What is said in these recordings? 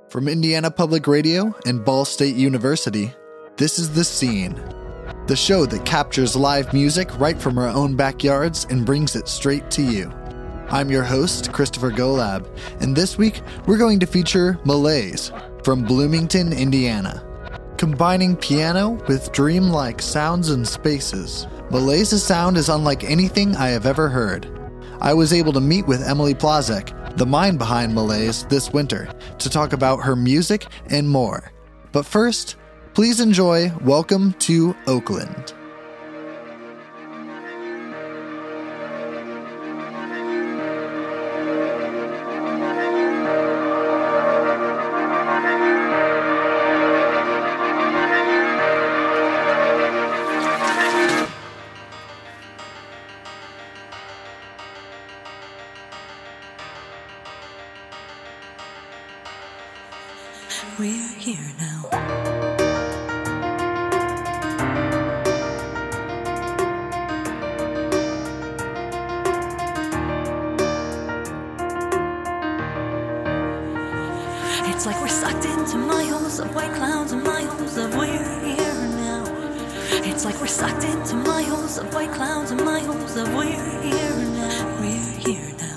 From Indiana Public Radio and Ball State University, this is The Scene, the show that captures live music right from our own backyards and brings it straight to you. I'm your host, Christopher Golab, and this week we're going to feature Malaise from Bloomington, Indiana. Combining piano with dreamlike sounds and spaces, Malaise's sound is unlike anything I have ever heard. I was able to meet with Emily Plazek, the mind behind Malaise, this winter to talk about her music and more. But first, please enjoy Welcome to Oakland. We're here now. It's like we're sucked into miles of white clouds and miles of we're here now. It's like we're sucked into miles of white clouds and miles of we're here now. We're here now.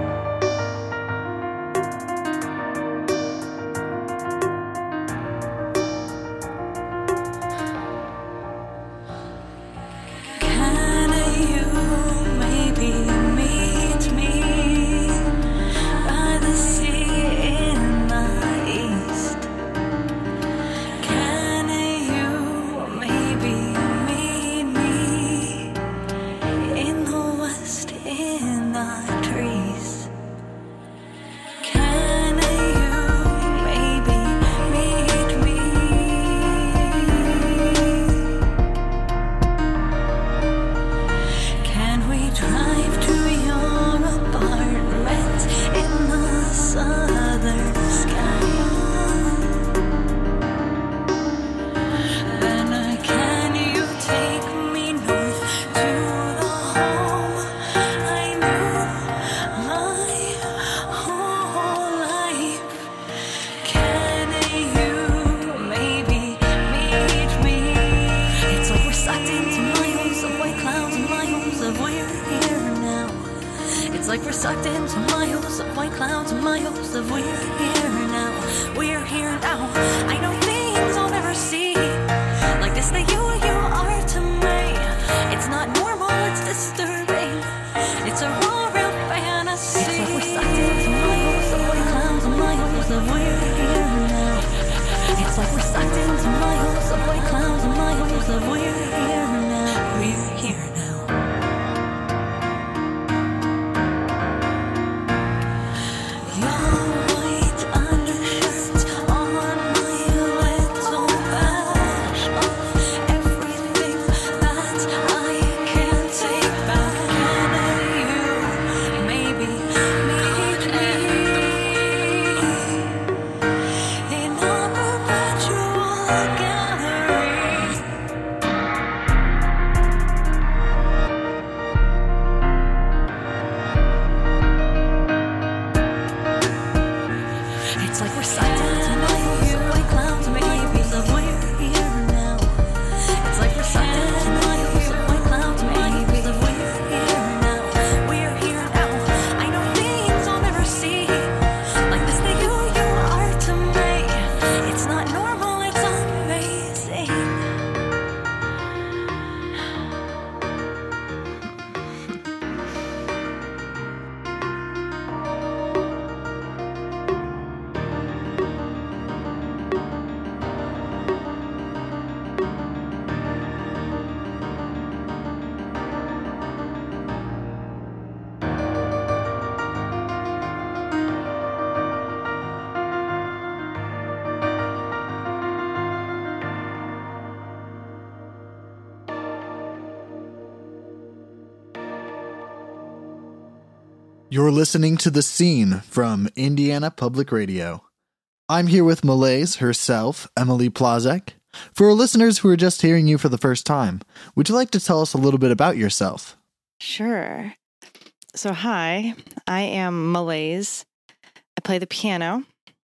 You're listening to The Scene from Indiana Public Radio. I'm here with Malaise herself, Emily Plazek. For our listeners who are just hearing you for the first time, would you like to tell us a little bit about yourself? Sure. So hi, I am Malaise. I play the piano,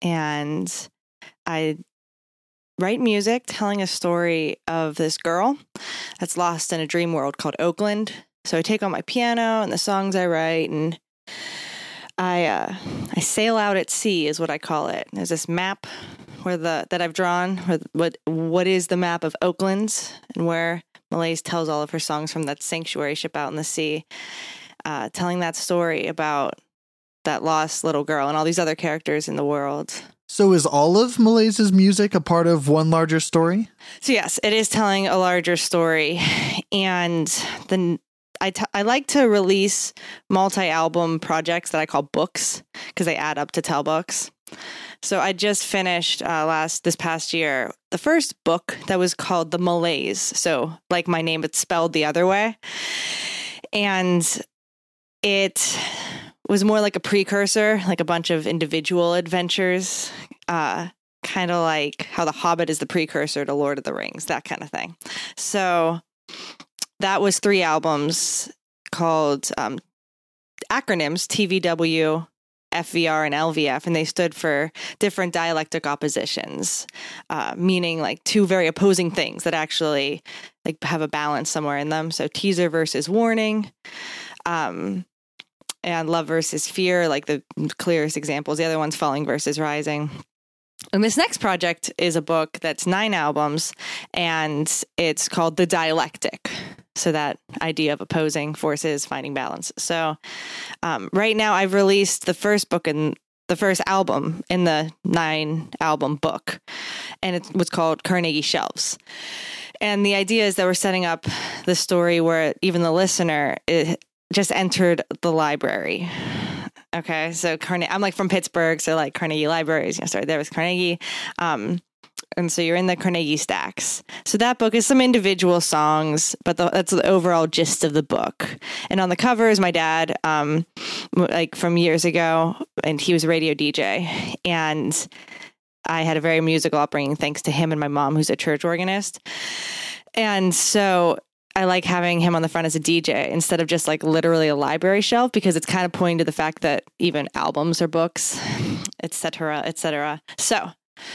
and I write music telling a story of this girl that's lost in a dream world called Oakland. So I take on my piano and the songs I write, and I sail out at sea is what I call it. There's this map that I've drawn, what is the map of Oakland, and where Malaise tells all of her songs from that sanctuary ship out in the sea, telling that story about that lost little girl and all these other characters in the world. So is all of Malaise's music a part of one larger story? So yes, it is telling a larger story. And then I like to release multi-album projects that I call books because they add up to tell books. So I just finished this past year the first book that was called The Malaise. So like my name, it's spelled the other way. And it was more like a precursor, like a bunch of individual adventures, kind of like how The Hobbit is the precursor to Lord of the Rings, that kind of thing. So that was 3 albums called acronyms, TVW, FVR, and LVF, and they stood for different dialectic oppositions, meaning like 2 very opposing things that actually like have a balance somewhere in them. So teaser versus warning, and love versus fear, like the clearest examples. The other one's falling versus rising. And this next project is a book that's 9 albums, and it's called The Dialectic. So that idea of opposing forces, finding balance. So right now I've released the first book and the first album in the 9-album book, and it was called Carnegie Shelves. And the idea is that we're setting up the story where even the listener just entered the library. Okay, so I'm like from Pittsburgh, so like Carnegie Libraries, started there with Carnegie. And so you're in the Carnegie stacks. So that book is some individual songs, but that's the overall gist of the book. And on the cover is my dad, like from years ago, and he was a radio DJ. And I had a very musical upbringing thanks to him and my mom, who's a church organist. And so I like having him on the front as a DJ instead of just like literally a library shelf, because it's kind of pointing to the fact that even albums are books, et cetera, et cetera. So,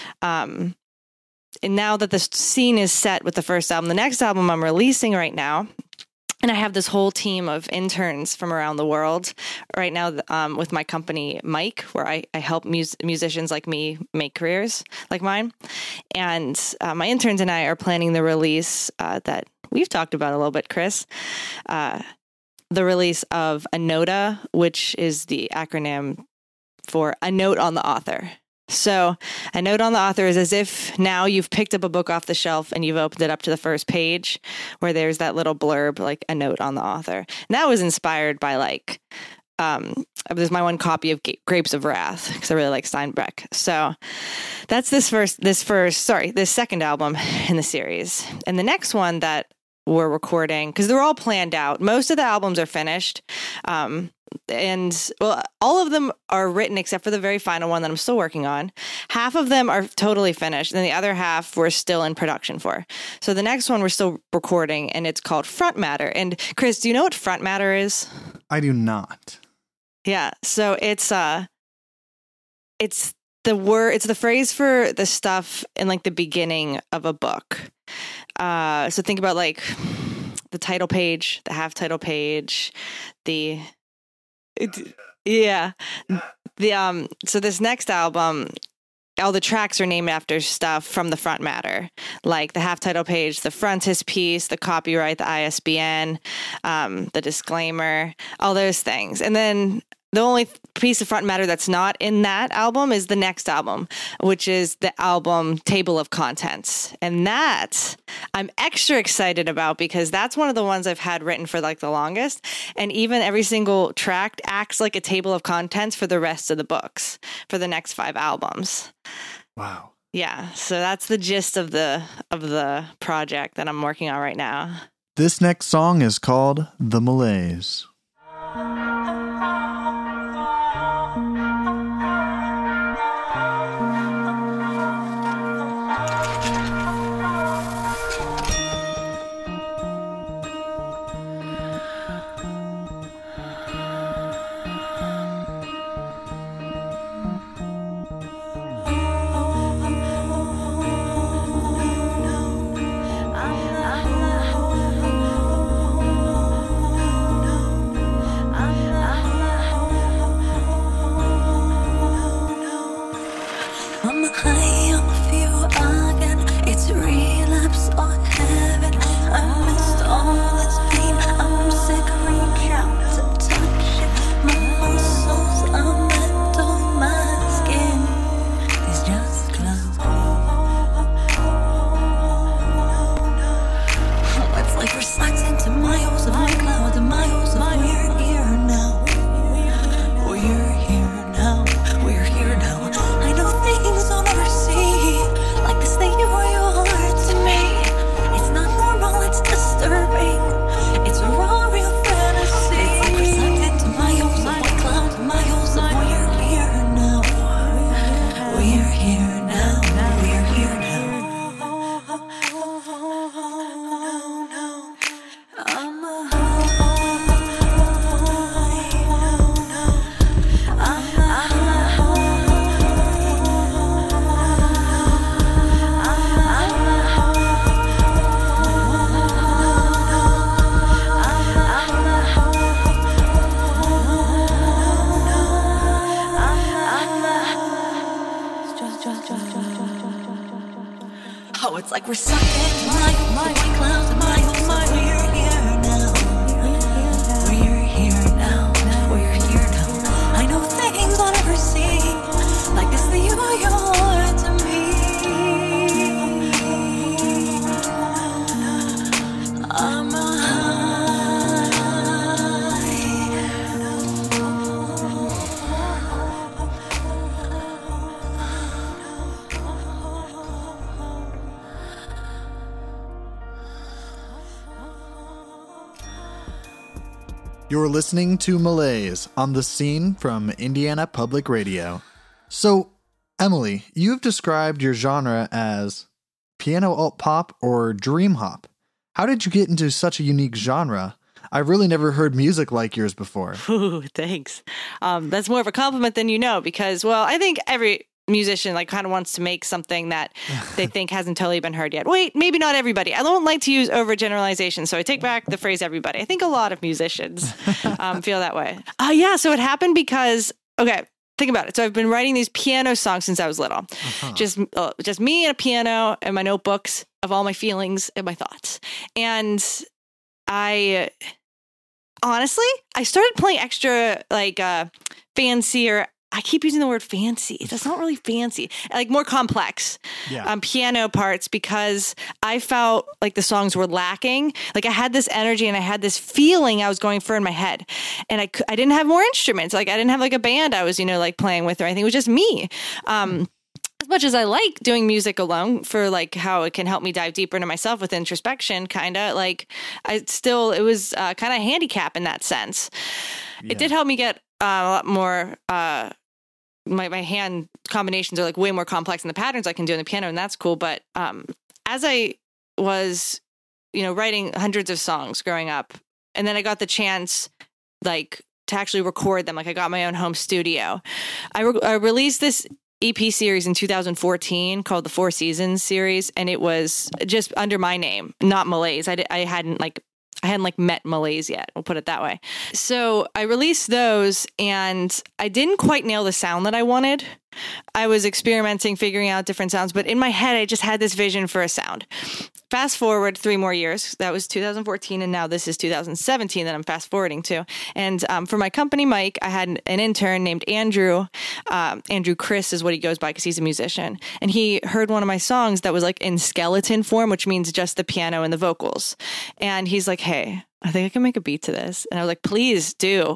and now that the scene is set with the first album, the next album I'm releasing right now, and I have this whole team of interns from around the world right now with my company, Mike, where I help musicians like me make careers like mine. And my interns and I are planning the release that we've talked about a little bit, Chris, the release of a NOTA, which is the acronym for a note on the author. So a note on the author is as if now you've picked up a book off the shelf and you've opened it up to the first page where there's that little blurb, like a note on the author. And that was inspired by like, there's my one copy of Grapes of Wrath because I really like Steinbeck. So that's this second album in the series. And the next one that we're recording, because they're all planned out. Most of the albums are finished. And well, all of them are written except for the very final one that I'm still working on. Half of them are totally finished, and the other half we're still in production for. So the next one we're still recording, and it's called Front Matter. And Chris, do you know what front matter is? I do not. Yeah, so it's the phrase for the stuff in like the beginning of a book. So think about like the title page, the half title page, so this next album, all the tracks are named after stuff from the front matter, like the half title page, the frontispiece, the copyright, the ISBN, the disclaimer, all those things. And then the only piece of front matter that's not in that album is the next album, which is the album Table of Contents. And that I'm extra excited about because that's one of the ones I've had written for like the longest. And even every single track acts like a table of contents for the rest of the books for the next 5 albums. Wow. Yeah. So that's the gist of the project that I'm working on right now. This next song is called The Malaise. It's like we're sucked into my clouds and my hopes. We're here now. We're here now. We're here now. I know things I'll never see. Like this, the you are your to me. I'm You're listening to Malaise on The Scene from Indiana Public Radio. So, Emily, you've described your genre as piano alt pop or dream hop. How did you get into such a unique genre? I've really never heard music like yours before. Ooh, thanks. That's more of a compliment than you know, because, well, I think every musician kind of wants to make something that they think hasn't totally been heard yet. Wait, maybe not everybody. I don't like to use overgeneralization, so I take back the phrase everybody. I think a lot of musicians feel that way. Yeah, so it happened because, okay, think about it. So I've been writing these piano songs since I was little. Just me and a piano and my notebooks of all my feelings and my thoughts. And I started playing extra fancier. I keep using the word fancy. That's not really fancy. More complex piano parts, because I felt like the songs were lacking. I had this energy and I had this feeling I was going for in my head. And I didn't have more instruments. I didn't have a band I was, playing with or anything. It was just me. As much as I like doing music alone for how it can help me dive deeper into myself with introspection, kind of it was kind of a handicap in that sense. Yeah. It did help me get a lot more, my hand combinations are way more complex than the patterns I can do on the piano, and that's cool. But as I was, writing hundreds of songs growing up, and then I got the chance to actually record them. I got my own home studio. I released this EP series in 2014 called the Four Seasons series, and it was just under my name, not Malaise. I hadn't met Malaise yet. We'll put it that way. So I released those, and I didn't quite nail the sound that I wanted. I was experimenting, figuring out different sounds, but in my head, I just had this vision for a sound. Fast forward 3 more years. That was 2014, and now this is 2017 that I'm fast forwarding to. And for my company, Mike, I had an intern named Andrew. Andrew Chris is what he goes by because he's a musician. And he heard one of my songs that was in skeleton form, which means just the piano and the vocals. And he's like, hey, I think I can make a beat to this. And I was like, please do.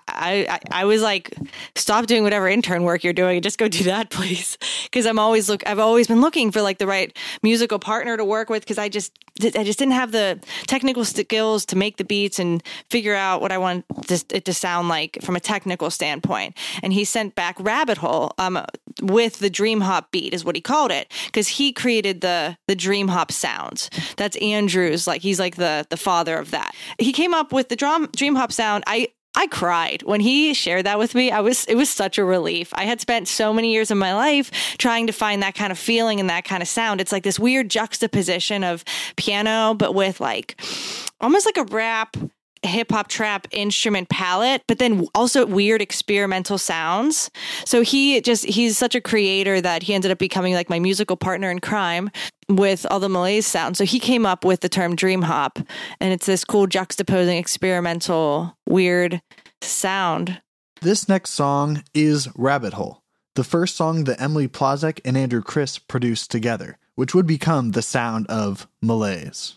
I was like, stop doing whatever intern work you're doing and just go do that, please. Because I've always been looking for the right musical partner to work with, because I just didn't have the technical skills to make the beats and figure out what I want it to sound like from a technical standpoint. And he sent back Rabbit Hole with the dream hop beat is what he called it, because he created the dream hop sounds. That's Andrew's, he's the father of that. He came up with the dream hop sound. I cried when he shared that with me. It was such a relief. I had spent so many years of my life trying to find that kind of feeling and that kind of sound. It's this weird juxtaposition of piano, but with almost a rap, hip hop trap instrument palette, but then also weird experimental sounds. So he's such a creator that he ended up becoming my musical partner in crime with all the Malaise sounds. So he came up with the term dream hop, and it's this cool juxtaposing experimental weird sound. This next song is Rabbit Hole, the first song that Emily Plazek and Andrew Chris produced together, which would become the sound of Malaise.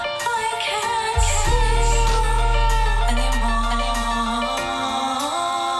Anymore.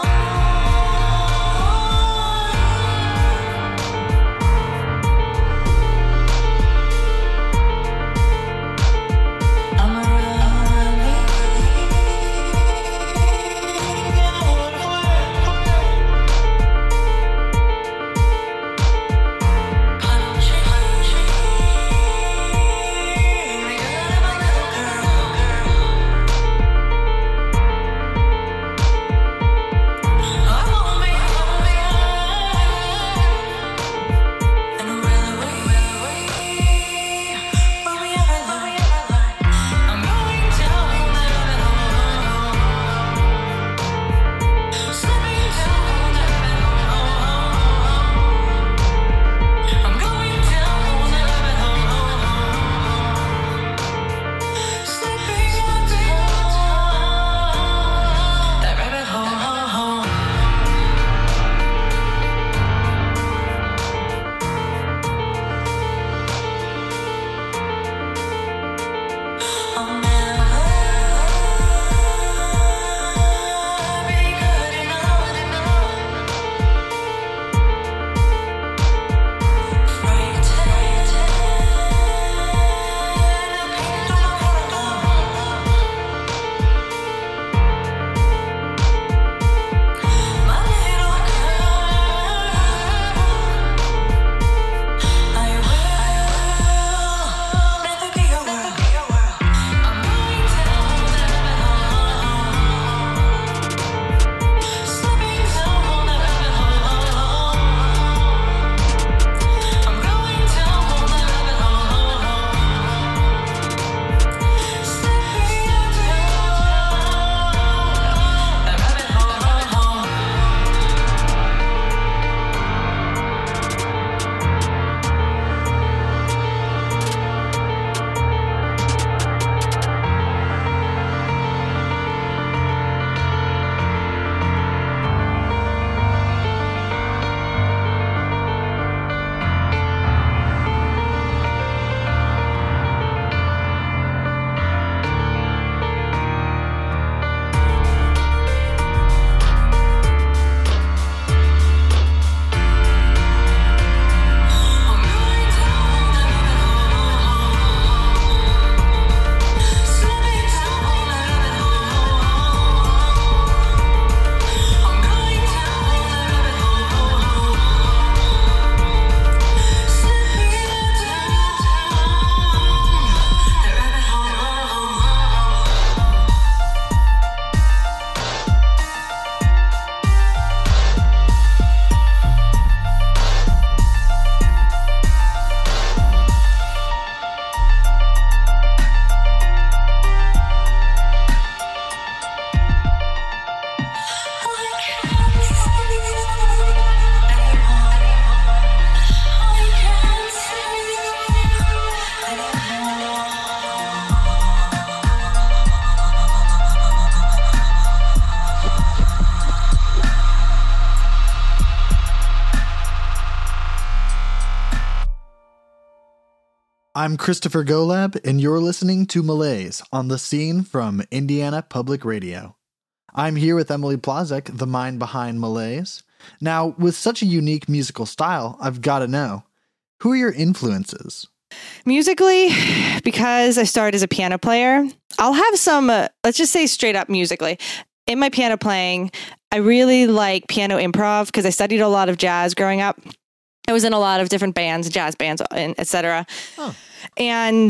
I'm Christopher Golab, and you're listening to Malaise on The Scene from Indiana Public Radio. I'm here with Emily Plazek, the mind behind Malaise. Now, with such a unique musical style, I've got to know, who are your influences? Musically, because I started as a piano player, I'll have some, let's just say straight up musically. In my piano playing, I really like piano improv because I studied a lot of jazz growing up. I was in a lot of different bands, jazz bands, etc. Oh. And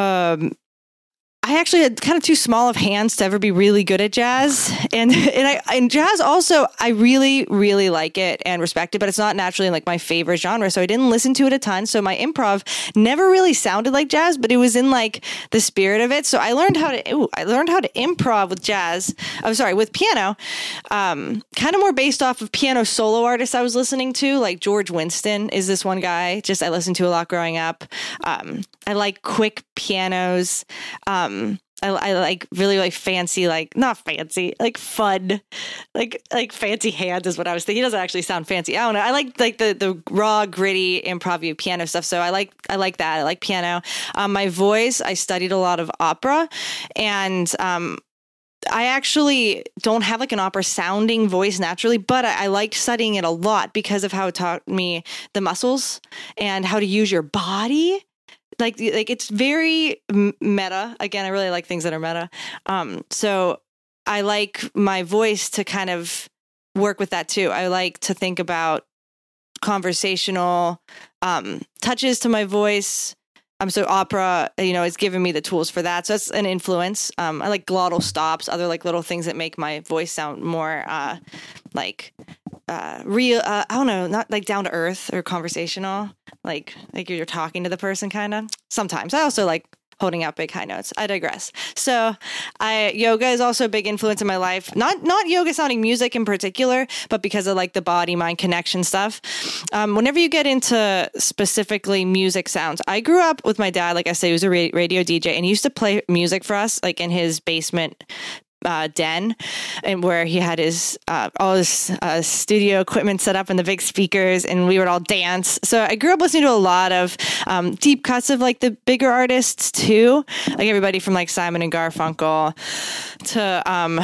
I actually had kind of too small of hands to ever be really good at jazz. And jazz also, I really, really like it and respect it, but it's not naturally like my favorite genre. So I didn't listen to it a ton. So my improv never really sounded like jazz, but it was in like the spirit of it. So I learned how to improv with jazz. With piano, kind of more based off of piano solo artists I was listening to. Like George Winston is this one guy. Just I listened to a lot growing up. I like quick pianos. I like really like fancy, like not fancy, like fun, like fancy hands is what I was thinking. He doesn't actually sound fancy. I don't know. I like the raw, gritty improv piano stuff. So I like that. I like piano. My voice, I studied a lot of opera, and I actually don't have like an opera sounding voice naturally, but I liked studying it a lot because of how it taught me the muscles and how to use your body. Like it's very meta. Again, I really like things that are meta. So I like my voice to kind of work with that too. I like to think about conversational touches to my voice. So opera, is giving me the tools for that. So that's an influence. I like glottal stops, other like little things that make my voice sound more real. I don't know, not like down to earth or conversational, like you're talking to the person kind of. Sometimes I also like holding out big high notes. I digress. So yoga is also a big influence in my life. Not yoga sounding music in particular, but because of like the body mind connection stuff. Whenever you get into specifically music sounds, I grew up with my dad, like I said, he was a radio DJ, and he used to play music for us like in his basement den, and where he had his all his studio equipment set up and the big speakers, and we would all dance. So I grew up listening to a lot of deep cuts of like the bigger artists too, like everybody from like Simon and Garfunkel to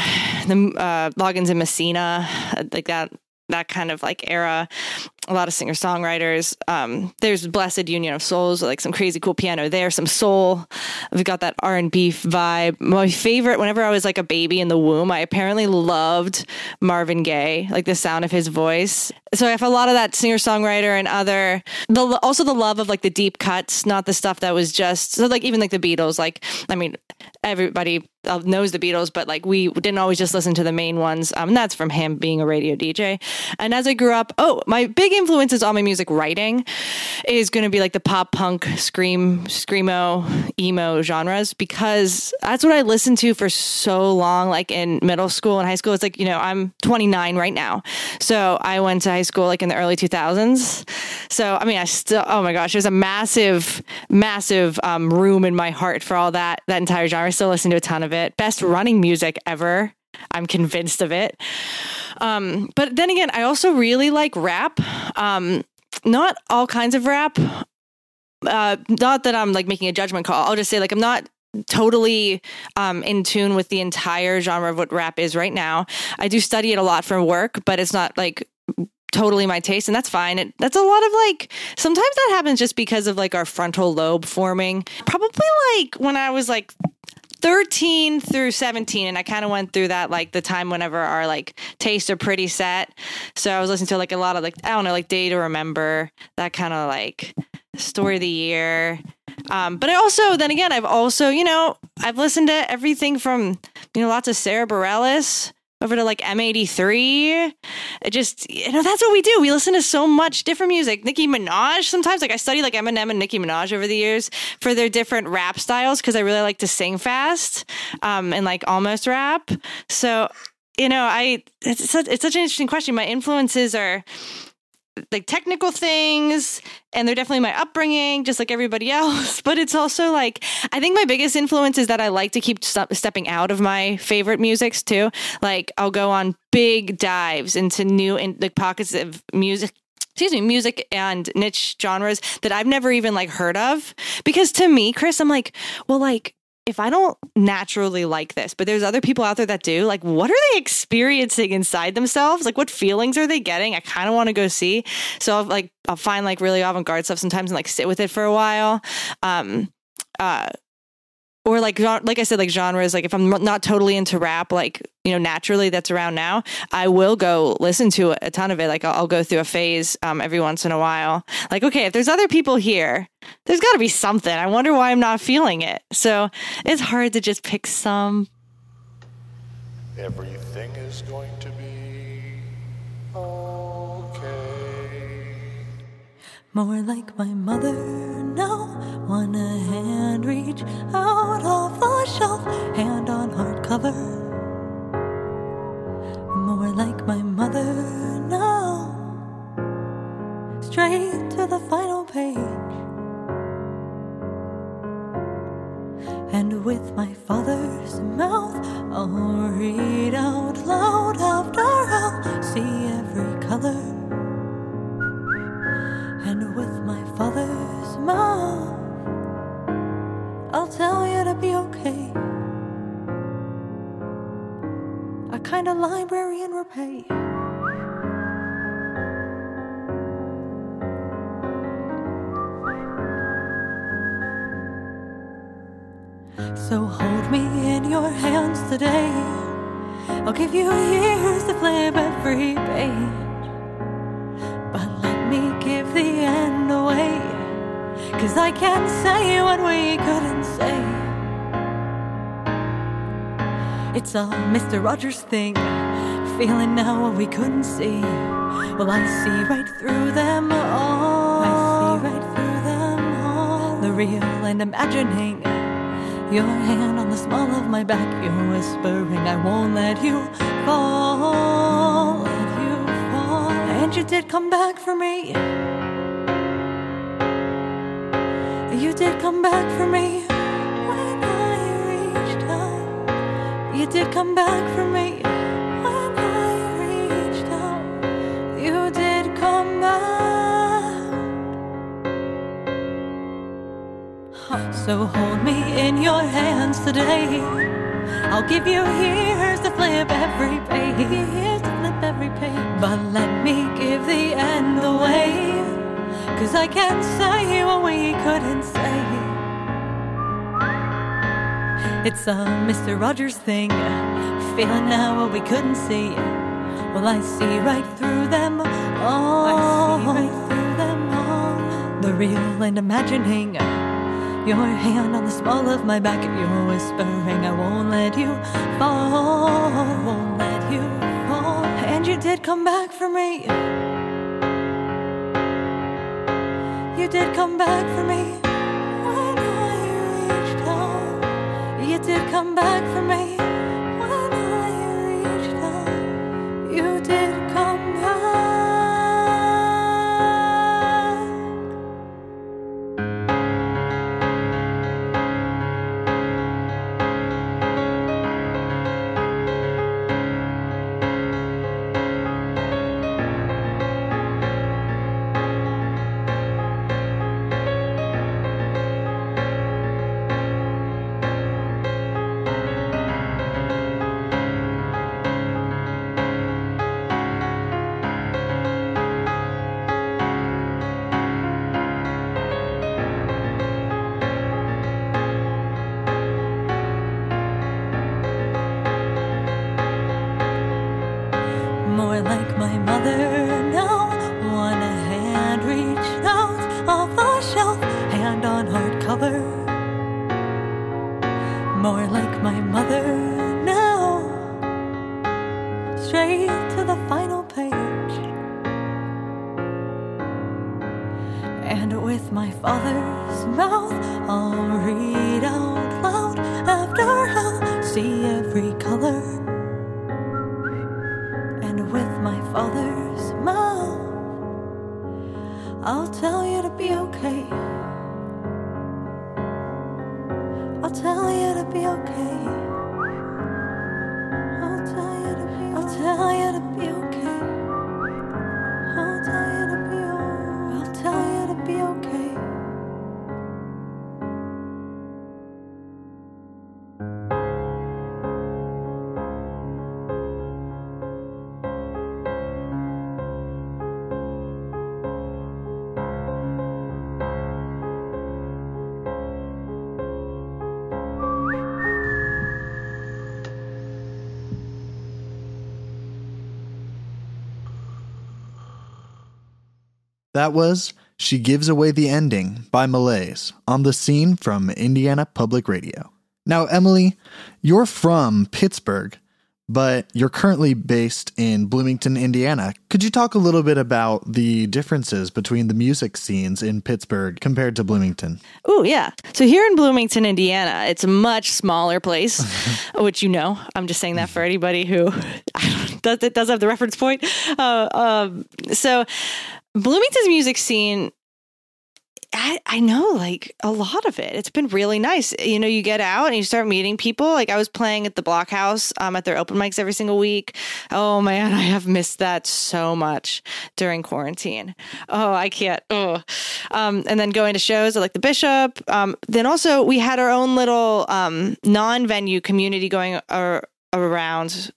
the Loggins and Messina, like that kind of like era. A lot of singer-songwriters. There's Blessed Union of Souls, like some crazy cool piano there, some soul. We've got that R&B vibe. My favorite, whenever I was like a baby in the womb, I apparently loved Marvin Gaye, like the sound of his voice. So I have a lot of that singer-songwriter and also the love of like the deep cuts, not the stuff that was just, so like even like the Beatles, like, I mean, everybody knows the Beatles, but like we didn't always just listen to the main ones. And that's from him being a radio DJ. And as I grew up, my big influences on my music writing is going to be like the pop punk, screamo, emo genres, because that's what I listened to for so long, like in middle school and high school. It's like, I'm 29 right now. So I went to high school like in the early 2000s. So, I mean, I still, oh my gosh, there's a massive room in my heart for all that entire genre. I still listen to a ton of it. Best running music ever. I'm convinced of it. But then again, I also really like rap. Not all kinds of rap. Not that I'm like making a judgment call. I'll just say like I'm not totally in tune with the entire genre of what rap is right now. I do study it a lot for work, but it's not like totally my taste, and that's fine. That's a lot of like, sometimes that happens just because of like our frontal lobe forming. Probably like when I was like 13 through 17, and I kind of went through that like the time whenever our like tastes are pretty set. So I was listening to like a lot of like, I don't know, like Day to Remember, that kind of like Story of the Year. But I also, then again, I've also, I've listened to everything from, lots of Sarah Bareilles over to like M83. It just, that's what we do. We listen to so much different music. Nicki Minaj sometimes, like I study like Eminem and Nicki Minaj over the years for their different rap styles, because I really like to sing fast and like almost rap. So, it's such an interesting question. My influences are like technical things, and they're definitely my upbringing, just like everybody else. But it's also like, I think my biggest influence is that I like to keep stepping out of my favorite musics too. Like I'll go on big dives into new like pockets of music music and niche genres that I've never even like heard of. Because to me, Chris, I'm like, well, like, if I don't naturally like this, but there's other people out there that do, like, what are they experiencing inside themselves? Like, what feelings are they getting? I kind of want to go see. So I'll find like really avant-garde stuff sometimes and like sit with it for a while. Or like I said, like genres, like if I'm not totally into rap, like, you know, naturally that's around now, I will go listen to a ton of it. Like I'll go through a phase every once in a while. Like, okay, if there's other people here, there's got to be something. I wonder why I'm not feeling it. So it's hard to just pick some. Everything is going to be okay. More like my mother now. Want a hand reach out of the shelf, hand on hardcover. More like my mother now. Straight to the final page. And with my father's mouth, I'll read out loud after I'll see every color. And with my father's mouth, I'll tell you to be okay. A kind of librarian repay. So hold me in your hands today. I'll give you years to flip every page, but let me give the end away, 'cause I can't say what we couldn't say. It's a Mr. Rogers thing, feeling now what we couldn't see. Well, I see right through them all. I see right through them all. The real and imagining. Your hand on the small of my back, you're whispering, I won't let you fall. Let you fall. And you did come back for me. You did come back for me when I reached out. You did come back for me when I reached out. You did come back. So hold me in your hands today. I'll give you years to flip every page. Years to flip every page. But let me give the end away, 'cause I can't say what we couldn't say. It's a Mr. Rogers thing, feeling now what we couldn't see. Well, I see right through them all. I see right through them all. The real and imagining. Your hand on the small of my back, you're whispering, I won't let you fall. Won't let you fall. And you did come back for me. You did come back for me when I reached out. You did come back for me when I reached out. You did come back. More like my mother now. Want a hand reach out off the shelf, hand on hardcover. More like my mother now. Straight to the final page. And with my father's mouth, I'll read out loud after I'll see every color. And with my father's mouth, I'll tell you to be okay. I'll tell you to be okay. I'll tell you to be okay. I'll tell you to be okay. That was She Gives Away the Ending by Malaise on The Scene from Indiana Public Radio. Now, Emily, you're from Pittsburgh, but you're currently based in Bloomington, Indiana. Could you talk a little bit about the differences between the music scenes in Pittsburgh compared to Bloomington? Oh, yeah. So here in Bloomington, Indiana, it's a much smaller place, which I'm just saying that for anybody who does have the reference point. So Bloomington's music scene, I know like a lot of it. It's been really nice. You get out and you start meeting people. Like I was playing at the Blockhouse at their open mics every single week. Oh man, I have missed that so much during quarantine. Oh, I can't. Oh, and then going to shows at like the Bishop. Then also we had our own little non-venue community going around.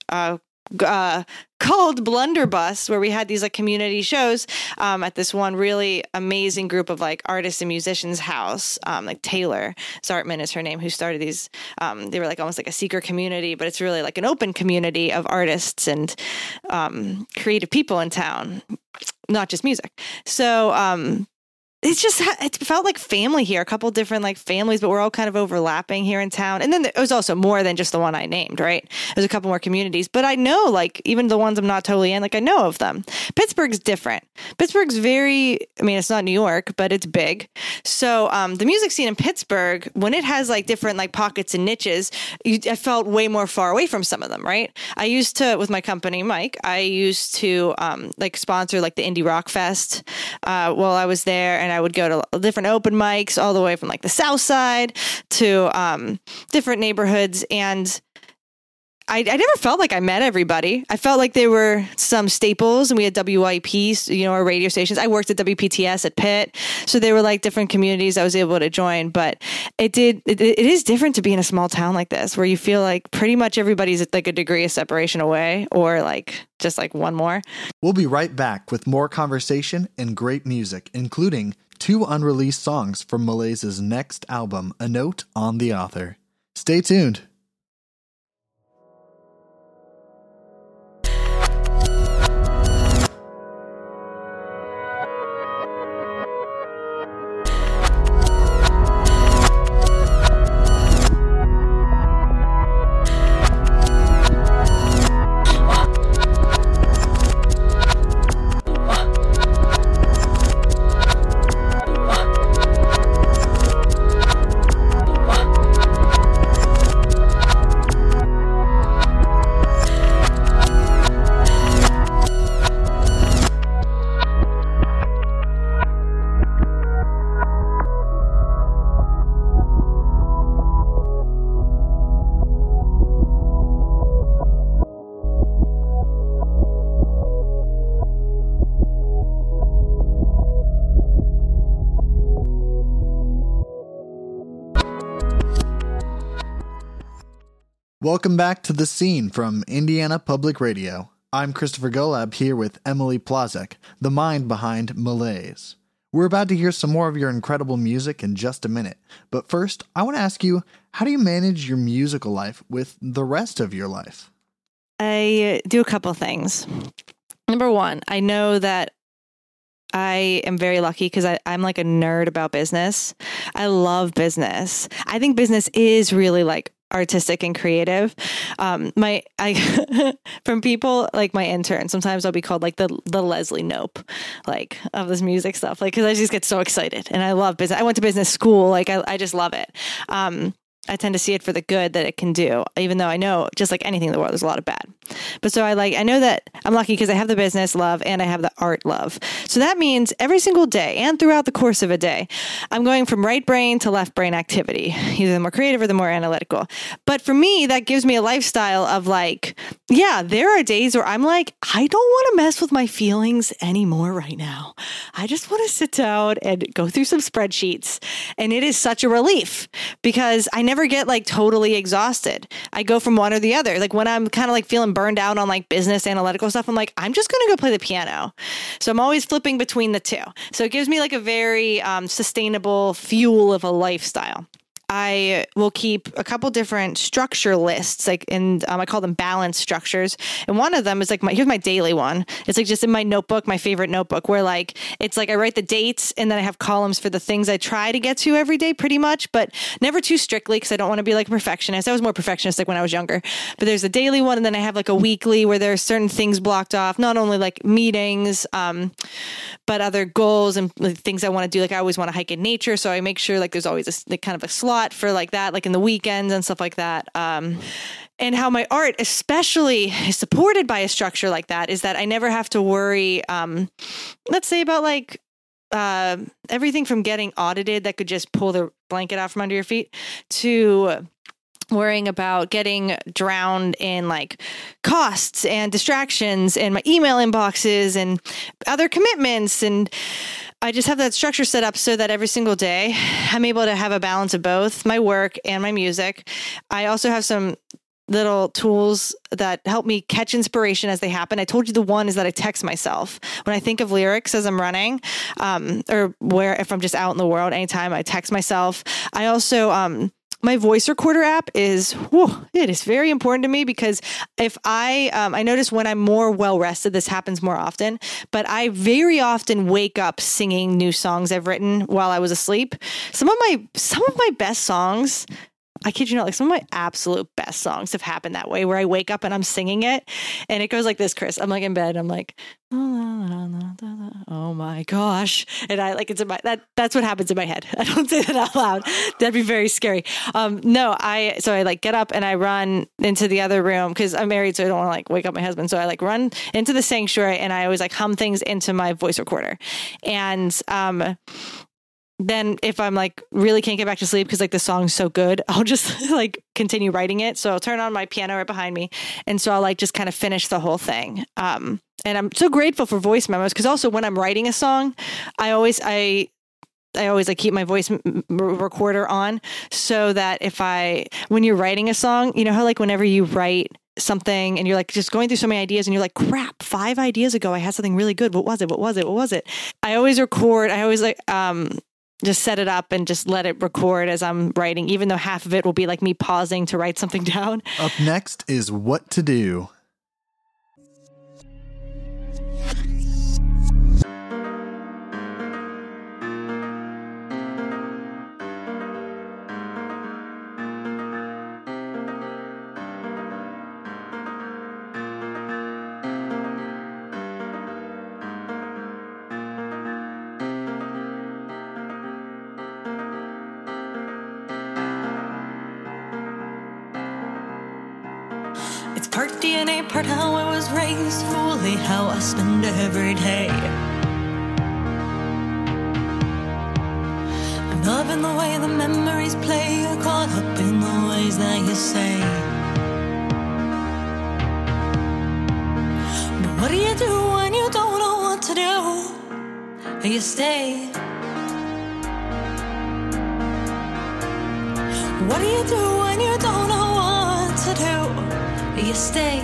Called Blunderbuss, where we had these like community shows at this one really amazing group of like artists and musicians house. Like Taylor Zartman is her name, who started these. They were like almost like a secret community, but it's really like an open community of artists and creative people in town, not just music. So it felt like family here, a couple different like families, but we're all kind of overlapping here in town. And then it was also more than just the one I named, right? There's a couple more communities, but I know like even the ones I'm not totally in, like I know of them. Pittsburgh's different. Pittsburgh's it's not New York, but it's big. So the music scene in Pittsburgh, when it has like different like pockets and niches, I felt way more far away from some of them, right? I used to, with my company, Mike, I used to like sponsor like the Indie Rock Fest while I was there, and I would go to different open mics all the way from like the South Side to different neighborhoods. And I never felt like I met everybody. I felt like there were some staples, and we had WIPs, our radio stations. I worked at WPTS at Pitt. So there were like different communities I was able to join, but it is different to be in a small town like this, where you feel like pretty much everybody's at like a degree of separation away, or like just like one more. We'll be right back with more conversation and great music, including 2 unreleased songs from Malaise's next album, A Note on the Author. Stay tuned. Welcome back to The Scene from Indiana Public Radio. I'm Christopher Golab here with Emily Plazek, the mind behind Malaise. We're about to hear some more of your incredible music in just a minute, but first, I want to ask you, how do you manage your musical life with the rest of your life? I do a couple things. Number one, I know that I am very lucky because I'm like a nerd about business. I love business. I think business is really like artistic and creative. From people like my intern, sometimes I'll be called like the Leslie Knope, like of this music stuff, like because I just get so excited and I love business. I went to business school, like I just love it. I tend to see it for the good that it can do, even though I know, just like anything in the world, there's a lot of bad. But so I know that I'm lucky because I have the business love and I have the art love. So that means every single day and throughout the course of a day, I'm going from right brain to left brain activity, either the more creative or the more analytical. But for me, that gives me a lifestyle of like, yeah, there are days where I'm like, I don't want to mess with my feelings anymore right now. I just want to sit down and go through some spreadsheets. And it is such a relief because I never get like totally exhausted. I go from one or the other. Like when I'm kind of like feeling burned out on like business analytical stuff, I'm like, I'm just going to go play the piano. So I'm always flipping between the two. So it gives me like a very sustainable fuel of a lifestyle. I will keep a couple different structure lists, like, and I call them balance structures. And one of them is like here's my daily one. It's like just in my notebook, my favorite notebook, where like it's like I write the dates and then I have columns for the things I try to get to every day, pretty much, but never too strictly because I don't want to be like a perfectionist. I was more perfectionist like when I was younger. But there's a daily one, and then I have like a weekly where there are certain things blocked off, not only like meetings, but other goals and like, things I want to do. Like I always want to hike in nature, so I make sure like there's always like, kind of a slot for like that, like in the weekends and stuff like that. And how my art especially is supported by a structure like that is that I never have to worry, let's say about like everything from getting audited that could just pull the blanket out from under your feet to worrying about getting drowned in like costs and distractions and my email inboxes and other commitments. And I just have that structure set up so that every single day I'm able to have a balance of both my work and my music. I also have some little tools that help me catch inspiration as they happen. I told you the one is that I text myself when I think of lyrics as I'm running, or if I'm just out in the world, anytime I text myself. I also, my voice recorder app it is very important to me because if I notice when I'm more well rested, this happens more often, but I very often wake up singing new songs I've written while I was asleep. Some of my best songs, I kid you not, like some of my absolute best songs have happened that way, where I wake up and I'm singing it and it goes like this, Chris. I'm like in bed. I'm like, oh my gosh. And I like, it's in my, that's what happens in my head. I don't say that out loud. That'd be very scary. So I like get up and I run into the other room because I'm married. So I don't want to like wake up my husband. So I like run into the sanctuary and I always like hum things into my voice recorder. And, then if I'm like really can't get back to sleep because like the song's so good, I'll just like continue writing it. So I'll turn on my piano right behind me. And so I'll like just kind of finish the whole thing. And I'm so grateful for voice memos because also when I'm writing a song, I always like keep my voice recorder on so that when you're writing a song, you know how like whenever you write something and you're like just going through so many ideas and you're like, crap, 5 ideas ago I had something really good. What was it? I always record. I always like, just set it up and just let it record as I'm writing, even though half of it will be like me pausing to write something down. Up next is What to Do. Part DNA, part how I was raised, fully how I spend every day. I'm loving the way the memories play, you're caught up in the ways that you say. But what do you do when you don't know what to do? You stay. What do you do when you don't know what to do? You stay.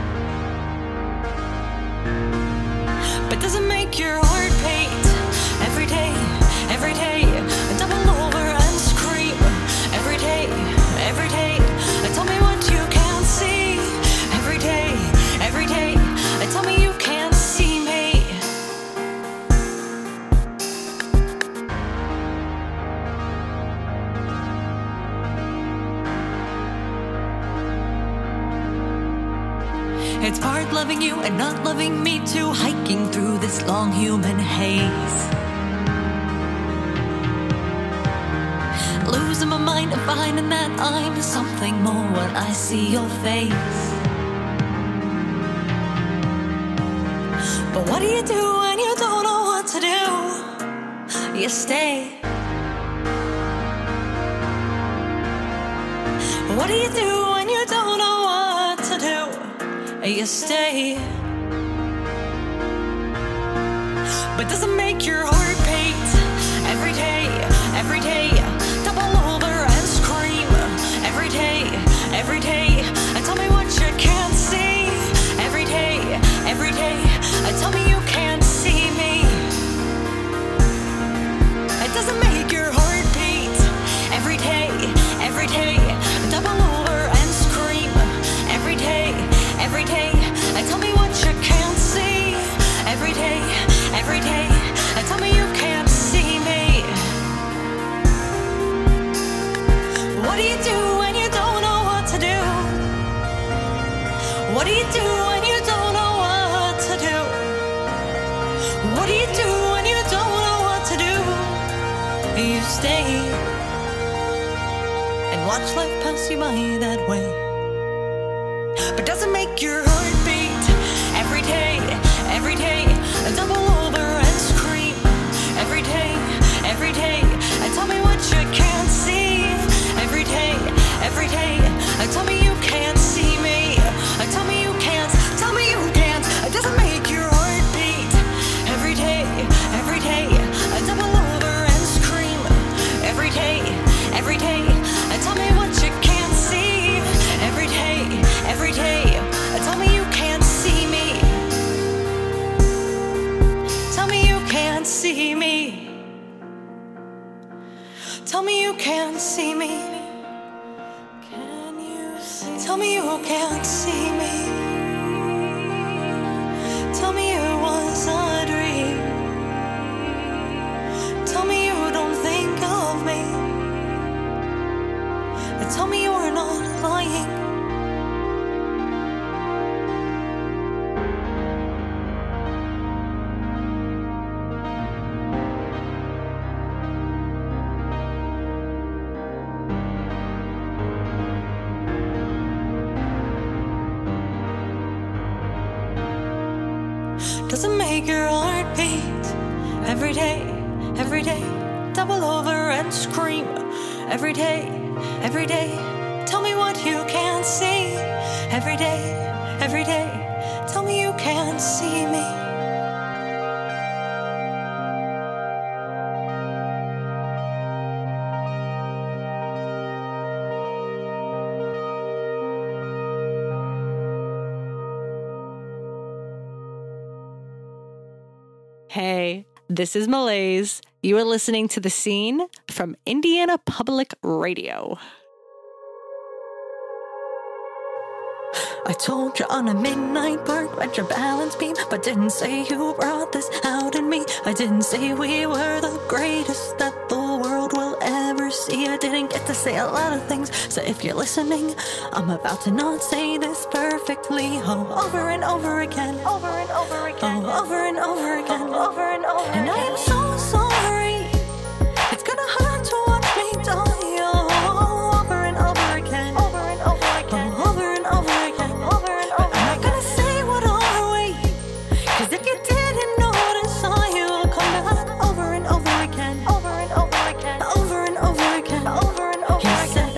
But does it make your heart beat every day, double over and scream every day, tell me what you can't see every day, tell me you can't see me. It's part loving you and not loving me too, hiking through this long human haze. Losing my mind and finding that I'm something more when I see your face. But what do you do when you don't know what to do? You stay. What do you do when you don't know what to do? You stay. But does it make your heart beat every day, double over and scream every day, tell me what you can't see every day, tell me you can't see me. It doesn't make your heart beat every day, What do you do when you don't know what to do? What do you do when you don't know what to do? What do you do when you don't know what to do? You stay and watch life pass you by that way. But does it make your heart beat every day, double over and scream every day, tell me what you can't see every day, tell me you can't see me, tell me you can't, does it make your heart beat every day, double over and scream every day, tell me what you can't see every day, tell me you can't see me, tell me you can't see me, tell me you can't see me, tell me you can't see me, tell me it was a dream, tell me you don't think of me, tell me you're not lying. Does it make your heart beat every day, double over and scream every day, tell me what you can't see every day, tell me you can't see me. Hey, this is Malaise. You are listening to The Scene from Indiana Public Radio. I told you on a midnight park at your balance beam, but didn't say you brought this out in me. I didn't say we were the greatest that the world will ever see. I didn't get to say a lot of things, so if you're listening, I'm about to not say this perfectly. Oh, over and over again, over and over again, oh, over and over again, over and over again. And I am so sorry. It's gonna hurt to watch me die. Oh, over and over again, over and over again, oh, over and over again. I'm not gonna say what are we, 'cause if you didn't notice, I will come back over and over again, over and over again, over and over again, over and over again. He said,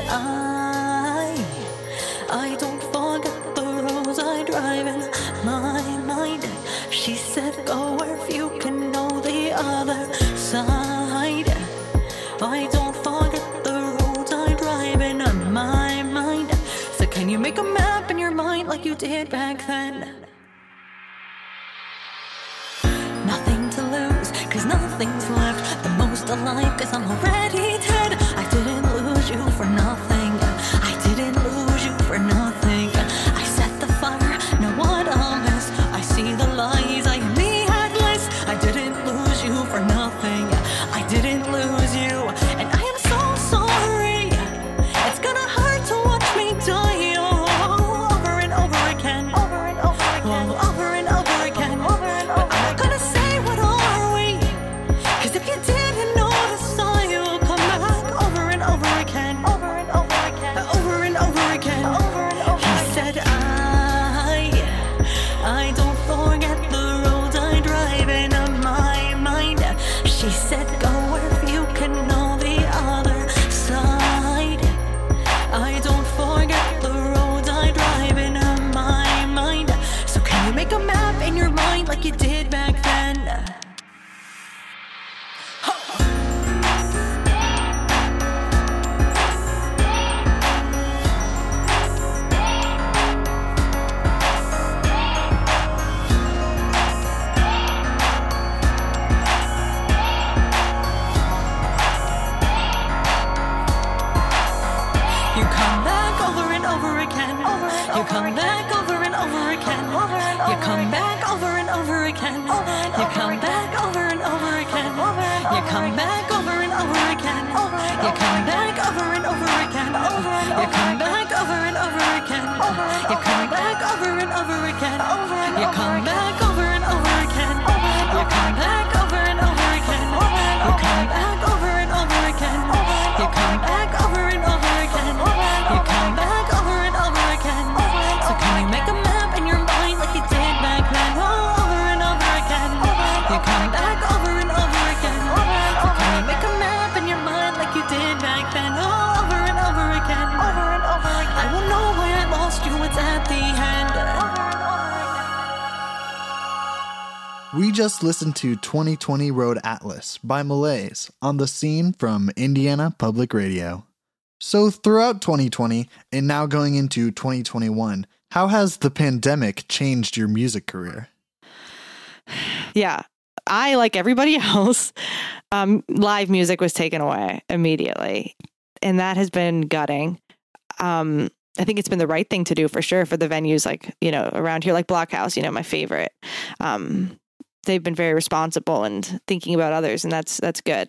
I don't forget the roads I drive in my mind. She said, go where you can know the other side. I don't forget the roads I drive in my mind. So can you make a map in your mind like you did back then? Nothing to lose, 'cause nothing's left. The most alive, 'cause I'm already dead. I didn't lose you for nothing. I didn't lose you for nothing. I set the fire, now what I'll miss. I see the lies, I am the headless. I didn't lose you for nothing. I didn't lose you, and I am so sorry. It's gonna hurt to watch me die. Oh, over and over again, over and over again, oh, over and over again, over and over. But I'm not gonna say what are we, 'cause if you didn't notice, I will come back over and over again, over and over again, over and over again, over and over. He said, I don't forget the roads I drive in my mind. She said, go where you can know the other side. I don't forget the roads I drive in my mind. So can you make a map in your mind like you did back then? You come back over and over again. You come back over and over again. You come back over and over again. You come back over and over again. You come back over and over again. You come back over and over again. happened back then, all over and over again. Over and over again. I will know why I lost you, it's at the end. We just listened to 2020 Road Atlas by Malaise on The Scene from Indiana Public Radio. So throughout 2020 and now going into 2021, how has the pandemic changed your music career? Yeah, I, like everybody else, live music was taken away immediately. And that has been gutting. I think it's been the right thing to do for sure for the venues like, around here, like Blockhouse, my favorite. They've been very responsible and thinking about others, and that's good.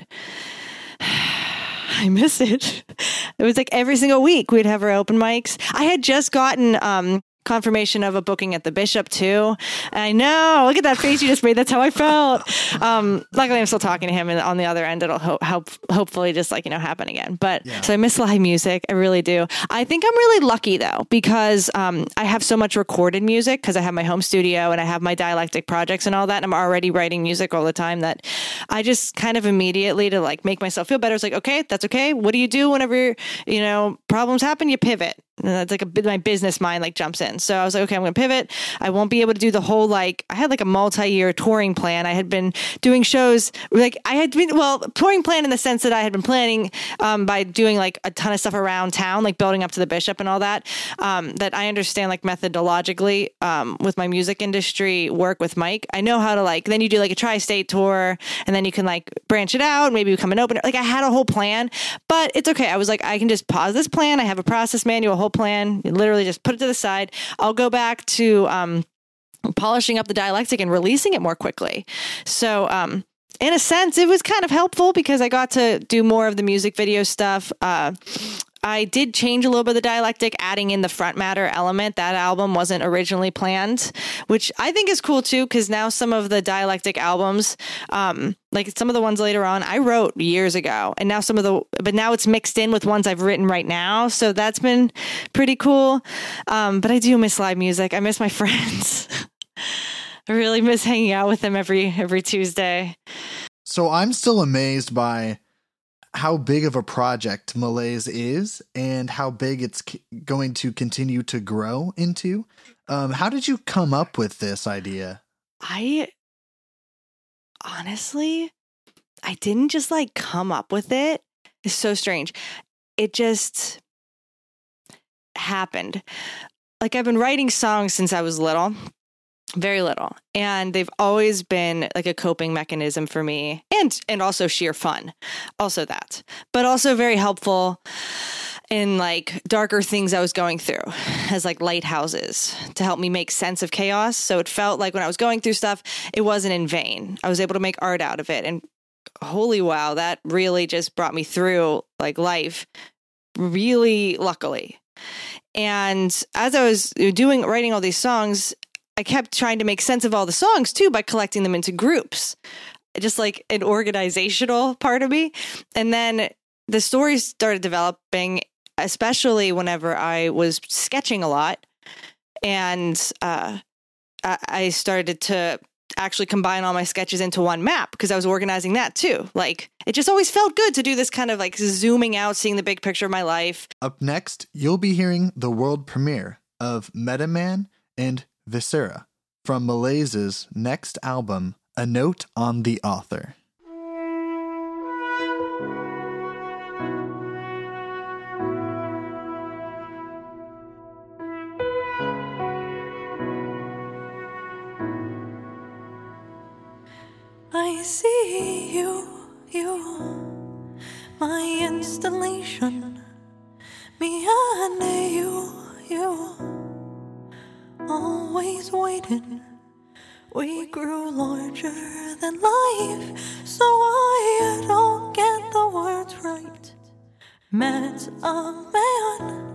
I miss it. It was like every single week we'd have our open mics. I had just gotten confirmation of a booking at the Bishop too. I know. Look at that face you just made. That's how I felt. Luckily, I'm still talking to him, and on the other end, it'll hopefully just happen again. But So I miss live music. I really do. I think I'm really lucky though, because I have so much recorded music because I have my home studio and I have my dialectic projects and all that. And I'm already writing music all the time that I just kind of immediately to make myself feel better. It's like, okay, that's okay. What do you do whenever, problems happen? You pivot. And that's my business mind jumps in. So I was like, okay, I'm going to pivot. I won't be able to do the whole, I had a multi-year touring plan. I had been doing shows, touring plan in the sense that I had been planning by doing a ton of stuff around town, building up to the Bishop and all that, that I understand methodologically with my music industry work with Mike. I know how to then you do a tri-state tour and then you can branch it out, maybe become an opener. I had a whole plan, but it's okay. I was I can just pause this plan. I have a process manual, a whole plan. You literally just put it to the side. I'll go back to polishing up the dialectic and releasing it more quickly. So in a sense, it was kind of helpful because I got to do more of the music video stuff. I did change a little bit of the dialectic, adding in the front matter element. That album wasn't originally planned, which I think is cool too, because now some of the dialectic albums, some of the ones later on, I wrote years ago, and now but now it's mixed in with ones I've written right now. So that's been pretty cool. But I do miss live music. I miss my friends. I really miss hanging out with them every Tuesday. So I'm still amazed by how big of a project Malaise is and how big it's going to continue to grow into. How did you come up with this idea? I didn't just come up with it. It's so strange. It just happened. I've been writing songs since I was little. Very little. And they've always been a coping mechanism for me and also sheer fun. Also that. But also very helpful in darker things I was going through as lighthouses to help me make sense of chaos. So it felt like when I was going through stuff, it wasn't in vain. I was able to make art out of it. And holy wow, that really just brought me through life really luckily. And as I was writing all these songs, I kept trying to make sense of all the songs too by collecting them into groups, just an organizational part of me. And then the stories started developing, especially whenever I was sketching a lot. And I started to actually combine all my sketches into one map because I was organizing that too. It just always felt good to do this kind of zooming out, seeing the big picture of my life. Up next, you'll be hearing the world premiere of Metaman and Viscera from Malaise's next album, A Note on the Author. I see you, my installation, me and you. Always waiting, we grew larger than life, so I don't get the words right. Met a man,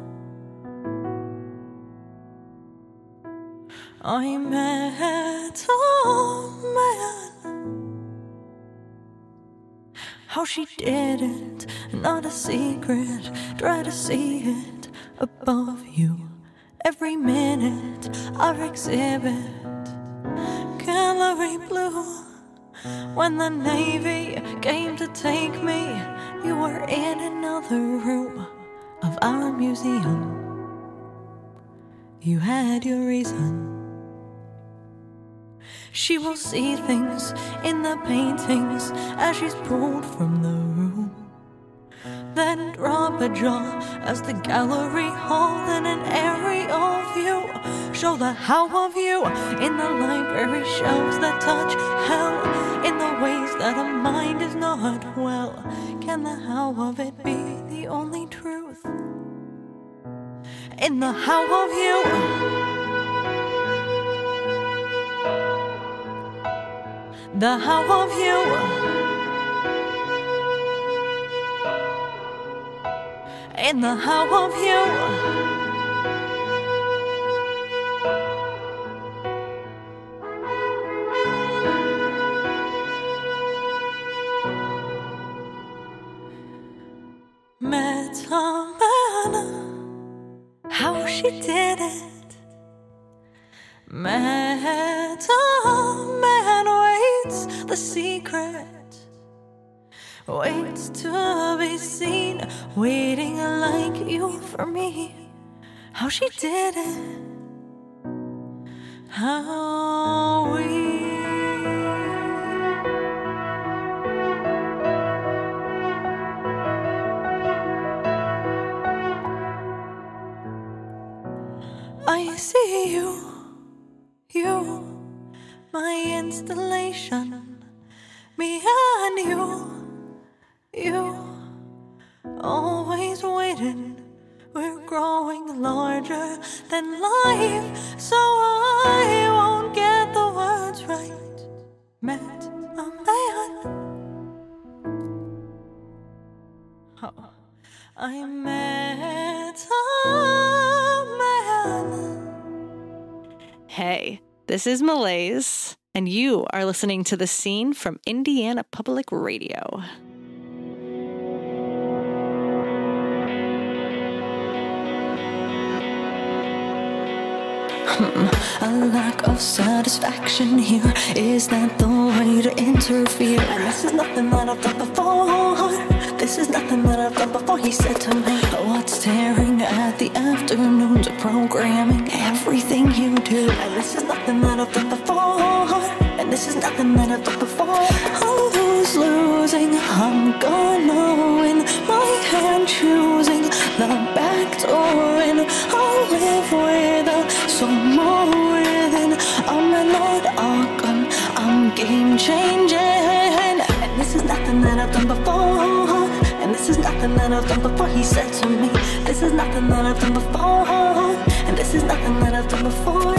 I met a man. How she did it, not a secret, try to see it above you. Every minute our exhibit, gallery blue. When the Navy came to take me, You were in another room of our museum. You had your reason. She will see things in the paintings as she's pulled from the room. Then drop a jaw as the gallery hall and an aerial view show the how of you in the library shelves that touch hell in the ways that a mind is not well. Can the how of it be the only truth? In the how of you, the how of you, in the how of you. Met a man, how she did it. Met a man waits the secret, waits to be seen, waiting like you for me. How she did it, how we I see you, my installation, me and you, always waiting. We're growing larger than life, so I won't get the words right. Met a man, oh, I met a man. Hey, this is Malaise, and you are listening to The Scene from Indiana Public Radio. A lack of satisfaction here. Is that the way to interfere? And this is nothing that I've done before. This is nothing that I've done before, he said to me. What's staring at the afternoons of programming everything you do? And this is nothing that I've done before. And this is nothing that I've done before. Who's losing? I'm gonna win. My hand choosing the back door, and I'll live with a soul more within. I'm not Arkham, I'm game changing. And this is nothing that I've done before. And this is nothing that I've done before, he said to me. This is nothing that I've done before. And this is nothing that I've done before.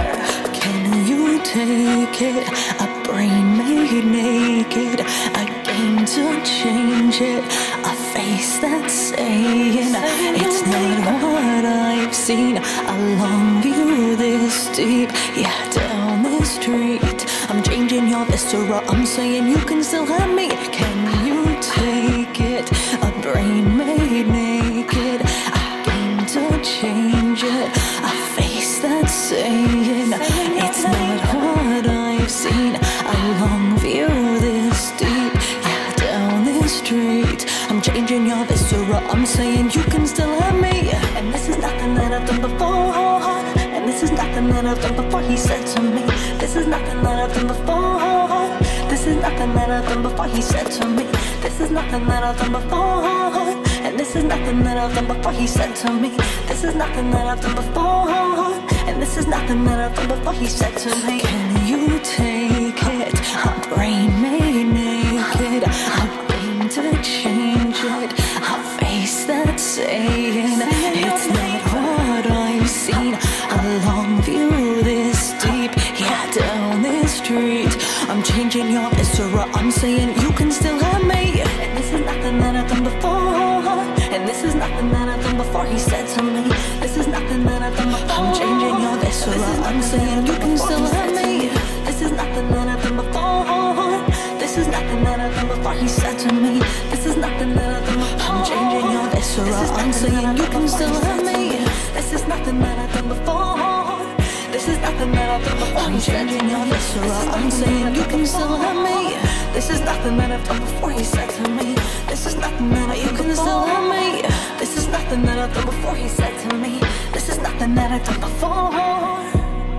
Can you take it? A brain made naked, a game to change it, a face that's saying it's not what I've seen. A long view this deep, yeah, down this street. I'm changing your viscera, I'm saying you can still have me. Can you take it? A brain made naked, a game to change it, a face that's saying it's not what I've seen. A long view this deep, yeah, down this street. I'm changing your viscera, I'm saying you can still have me. And this is nothing that I've done before. And this is nothing that I've done before, he said to me. This is nothing that I've done before. This is nothing that I've done before, he said to me. This is nothing that I've done before. And this is nothing that I've done before, he said to me. This is nothing that I've done before. And this is nothing that I've done before, he said to me. Can you take it? A brain made naked, a game to change it, a face that's saying it's not what I've seen. A long view this deep, yeah, down this street. I'm changing your viscera, I'm saying you can still have me. And this is nothing that I've done before. And this is nothing that I've done before, he said to me. This is nothing that I've done before. I'm changing your viscera, I'm saying you can still have me. This is nothing that I've done before. This is nothing that I've done before, he said to me. This is nothing that I've done before. I'm changing your viscera, I'm saying you can still have me. This is nothing that I've done before. This is nothing nothing that I've done before. He said to me, I'm saying you can still have me. This is nothing that I've done before. He said to me, this is nothing that you can still have me. This is nothing that I've done before. He said to me, this is nothing that I've done before.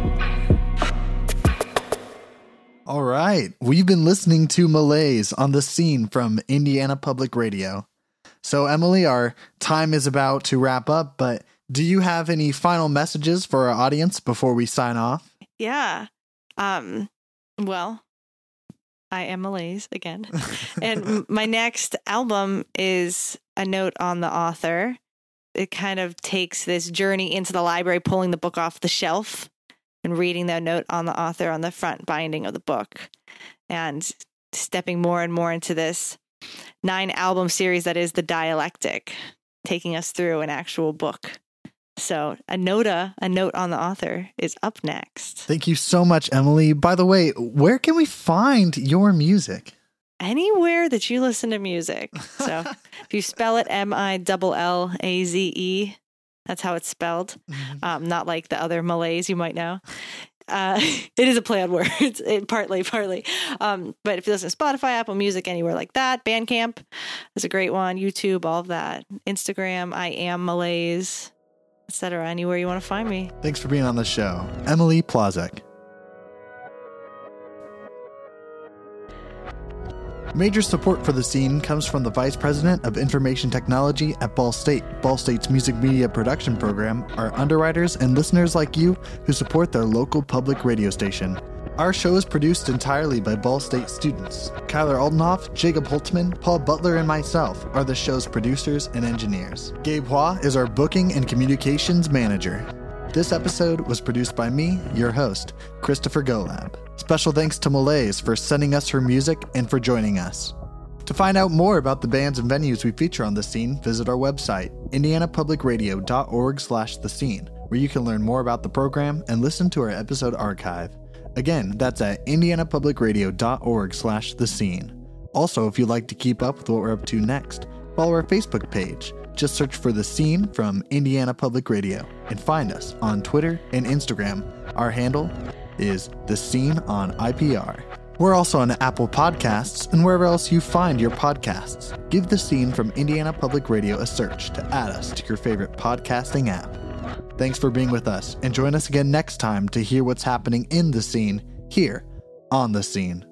All right, we've been listening to Malaise on The Scene from Indiana Public Radio. So, Emily, our time is about to wrap up, but do you have any final messages for our audience before we sign off? Yeah. Well, I am Malaise again. And my next album is A Note on the Author. It kind of takes this journey into the library, pulling the book off the shelf and reading the note on the author on the front binding of the book, and stepping more and more into this 9-album series that is The Dialectic, taking us through an actual book. So A Note on the Author is up next. Thank you so much, Emily. By the way, where can we find your music? Anywhere that you listen to music. So if you spell it Millaze, that's how it's spelled. Not like the other Malaise you might know. It is a play on words, partly. But if you listen to Spotify, Apple Music, anywhere like that, Bandcamp is a great one. YouTube, all of that. Instagram, I am Malaise, etc. Anywhere you want to find me. Thanks for being on the show, Emily Plazek. Major support for The Scene comes from the Vice President of Information Technology at Ball State. Ball State's music media production program are underwriters and listeners like you who support their local public radio station. Our show is produced entirely by Ball State students. Kyler Aldenhoff, Jacob Holtzman, Paul Butler, and myself are the show's producers and engineers. Gabe Hua is our booking and communications manager. This episode was produced by me, your host, Christopher Golab. Special thanks to Malaise for sending us her music and for joining us. To find out more about the bands and venues we feature on The Scene, visit our website, indianapublicradio.org/The Scene, where you can learn more about the program and listen to our episode archive. Again, that's at indianapublicradio.org/The Scene. Also, if you'd like to keep up with what we're up to next, follow our Facebook page. Just search for The Scene from Indiana Public Radio and find us on Twitter and Instagram. Our handle is The Scene on IPR. We're also on Apple Podcasts and wherever else you find your podcasts. Give The Scene from Indiana Public Radio a search to add us to your favorite podcasting app. Thanks for being with us, and join us again next time to hear what's happening in The Scene here on The Scene.